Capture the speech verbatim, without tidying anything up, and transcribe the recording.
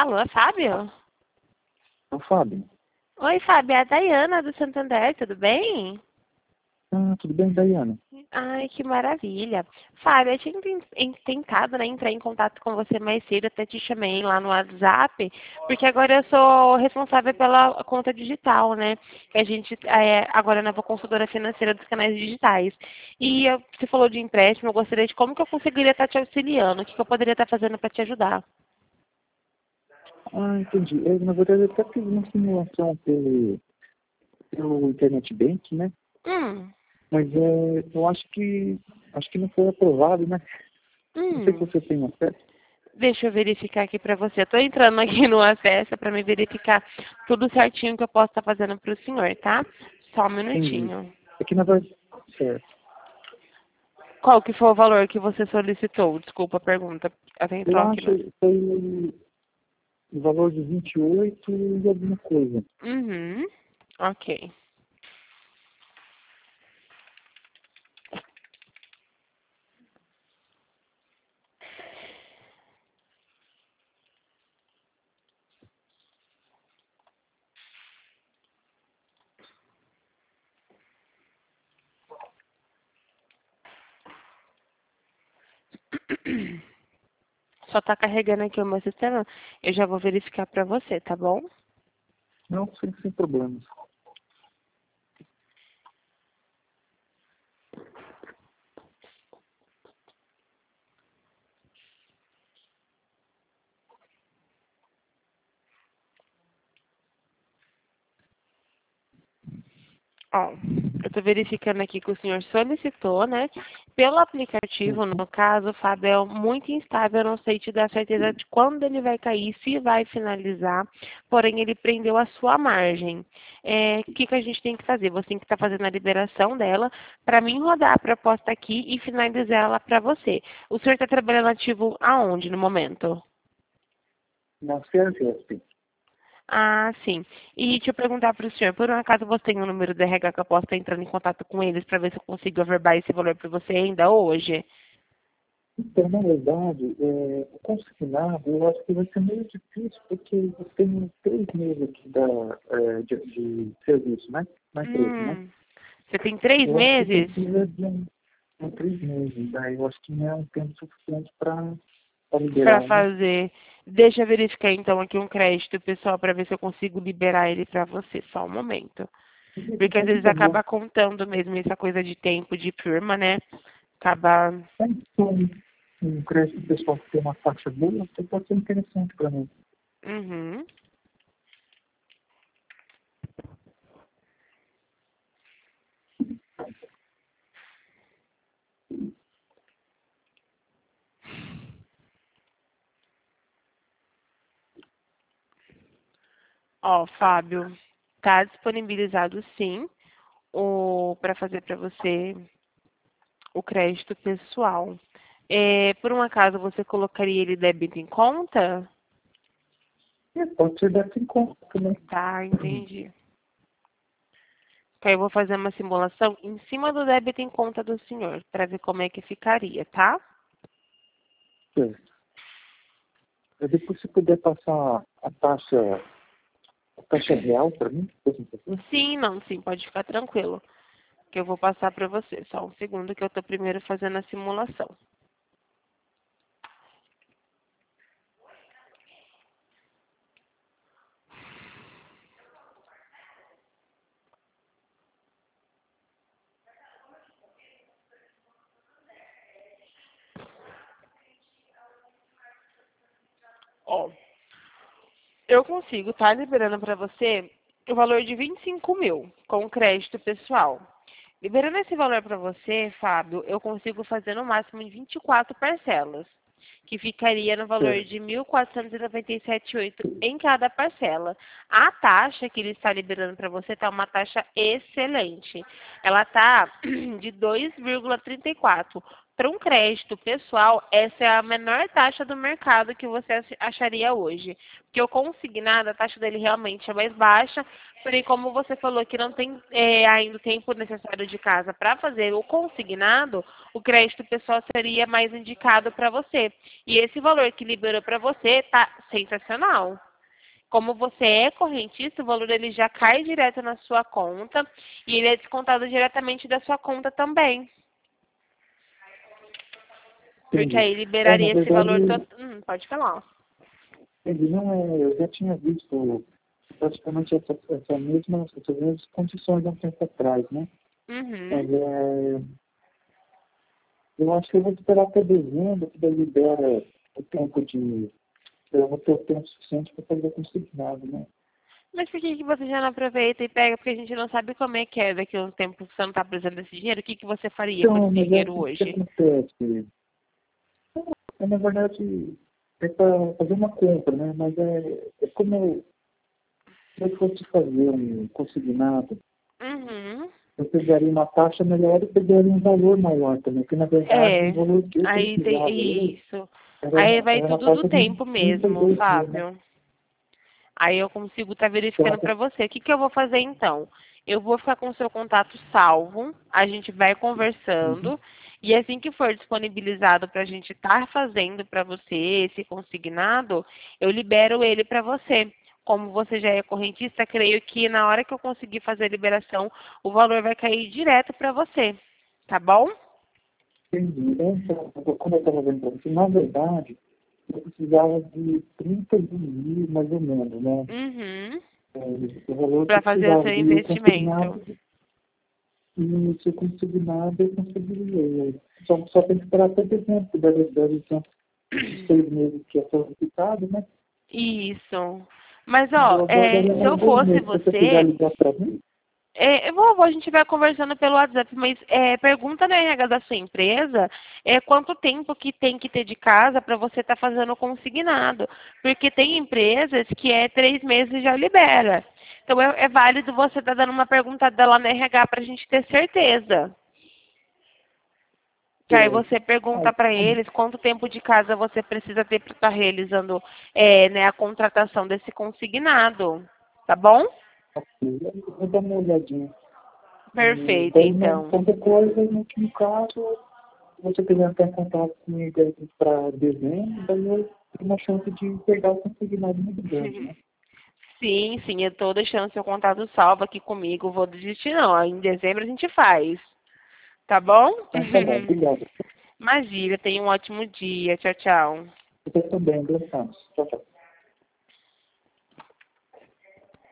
Alô, é Fábio? É o Fábio. Oi, Fábio, é a Dayana do Santander, tudo bem? Ah, tudo bem, Dayana? Ai, que maravilha. Fábio, eu tinha ten- em- tentado, né, entrar em contato com você mais cedo, até te chamei lá no WhatsApp, porque agora eu sou responsável pela conta digital, né? Que a gente é agora é nova consultora financeira dos canais digitais. E eu- você falou de empréstimo, eu gostaria de como que eu conseguiria estar te auxiliando, o que que eu poderia estar fazendo para te ajudar. Ah, entendi. Eu, na verdade, eu até fiz uma simulação pelo, pelo Internet Bank, né? Hum, Mas é, eu acho que acho que não foi aprovado, né? Não sei se hum. você tem acesso. Deixa eu verificar aqui para você. Estou entrando aqui no acesso para me verificar tudo certinho que eu posso estar fazendo para o senhor, tá? Só um Entendi. minutinho. É que na verdade, certo. Qual que foi o valor que você solicitou? Desculpa a pergunta. Eu Atenção aqui acho no... que foi o valor de vinte e oito e alguma coisa. Uhum. Ok. Só tá carregando aqui o meu sistema. Eu já vou verificar para você, tá bom? Não, sem, sem problemas. Ó, eu estou verificando aqui que o senhor solicitou, né? Pelo aplicativo, Uhum. no caso, Fábio, é muito instável, eu não sei te dar certeza de quando ele vai cair, se vai finalizar, porém ele prendeu a sua margem. É, o que, que a gente tem que fazer? Você tem que estar fazendo a liberação dela para mim rodar a proposta aqui e finalizar ela para você. O senhor está trabalhando ativo aonde no momento? Na Fiesp. Ah, sim. E deixa eu perguntar para o senhor, por um acaso você tem o número do R H que eu posso estar entrando em contato com eles para ver se eu consigo averbar esse valor para você ainda hoje? Então, na verdade, é, o consignado, eu acho que vai ser meio difícil, porque eu tenho três meses aqui da, é, de, de serviço, né? Na empresa, né? Hum, você tem três Eu acho que meses precisa de um, um três meses, daí eu acho que não é um tempo suficiente para para liberar, né? fazer. Deixa eu verificar então aqui um crédito, pessoal, para ver se eu consigo liberar ele para você. Só um momento. Porque às Faz um vezes favor, acaba contando mesmo essa coisa de tempo de firma, né? Acaba. faz um, um crédito pessoal que tem uma taxa boa, que pode ser interessante para mim. Uhum. Ó, Fábio, tá disponibilizado sim o para fazer para você o crédito pessoal. É, por um acaso você colocaria ele débito em conta? E pode ser dessa em conta também. Tá, entendi. Aí eu vou fazer uma simulação em cima do débito em conta do senhor, para ver como é que ficaria, tá? Certo. E depois, se puder passar a taxa, a taxa real para mim, por exemplo. Sim, não, sim, pode ficar tranquilo, que eu vou passar para você. Só um segundo que eu estou primeiro fazendo a simulação. Ó, eu consigo estar liberando para você o valor de vinte e cinco mil com crédito pessoal. Liberando esse valor para você, Fábio, eu consigo fazer no máximo em vinte e quatro parcelas, que ficaria no valor Certo. de mil quatrocentos e noventa e sete vírgula oito em cada parcela. A taxa que ele está liberando para você está uma taxa excelente. Ela está de dois vírgula trinta e quatro. para um crédito pessoal, essa é a menor taxa do mercado que você ach- acharia hoje. Porque o consignado, a taxa dele realmente é mais baixa, porém, como você falou que não tem é, ainda o tempo necessário de casa para fazer o consignado, o crédito pessoal seria mais indicado para você. E esse valor que liberou para você está sensacional. Como você é correntista, o valor ele já cai direto na sua conta e ele é descontado diretamente da sua conta também. Porque Entendi. aí É, na liberaria esse valor verdade, todo. Hum, pode falar. entendi. Não é, eu já tinha visto praticamente essa, essa mesma, essas mesmas condições há um tempo atrás, né? Uhum. Mas é, eu acho que eu vou esperar até dezembro, que daí libera o tempo de. Eu vou ter o tempo suficiente para fazer consignado, né? Mas por que, que você já não aproveita e pega? Porque a gente não sabe como é que é daqui a um tempo que você não está precisando desse dinheiro. O que, que você faria com esse Então, mas é dinheiro o que hoje? acontece. É, na verdade, é para fazer uma compra, né? Mas é, é como se eu fosse fazer um consignado, Uhum. eu pegaria uma taxa melhor e pegaria um valor maior também, porque na verdade o É. valor que eu Aí tem precisava hoje isso. era Aí uma, vai era uma tudo do taxa de tempo trinta e mesmo, dois mil, né? Fábio. Aí eu consigo estar verificando Então, para você. O que, que eu vou fazer então? Eu vou ficar com o seu contato salvo, a gente vai uhum, conversando, e assim que for disponibilizado para a gente estar fazendo para você esse consignado, eu libero ele para você. Como você já é correntista, creio que na hora que eu conseguir fazer a liberação, o valor vai cair direto para você. Tá bom? entendi. Então, como eu estava vendo para você, na verdade, eu precisava de trinta e um mil mais ou menos, né? Uhum. É, o valor que Para eu fazer o precisava. seu E o investimento. consignado. E se eu conseguir nada, eu conseguiria. Só, só tem que esperar até dezembro, deve, deve ter uns seis meses que é solicitado, né? Isso. Mas, ó, Eu é, aguardaria se eu mais dois fosse meses. Se você quiser você, ligar para mim, é, eu vou, a gente vai conversando pelo WhatsApp, mas é, pergunta na R H da sua empresa é, quanto tempo que tem que ter de casa para você estar fazendo o consignado. Porque tem empresas que é três meses e já libera. Então é, é válido você estar dando uma perguntada lá na R H para a gente ter certeza. Que aí é, você ah, pergunta para como, eles quanto tempo de casa você precisa ter para estar realizando é, né, a contratação desse consignado. Tá bom? ok, eu vou dar uma olhadinha. E Perfeito, daí, né, então. qualquer coisa, no último caso, se você quiser entrar em contato comigo para dezembro, daí eu tenho uma chance de pegar o consignado muito grande, né? Sim, sim, eu tô deixando seu contato salvo aqui comigo. Vou desistir, não. Em dezembro a gente faz. Tá bom? Então, tá bom, obrigado. Imagina, tenha um ótimo dia. Tchau, tchau. Você também, Deus Tchau, tchau.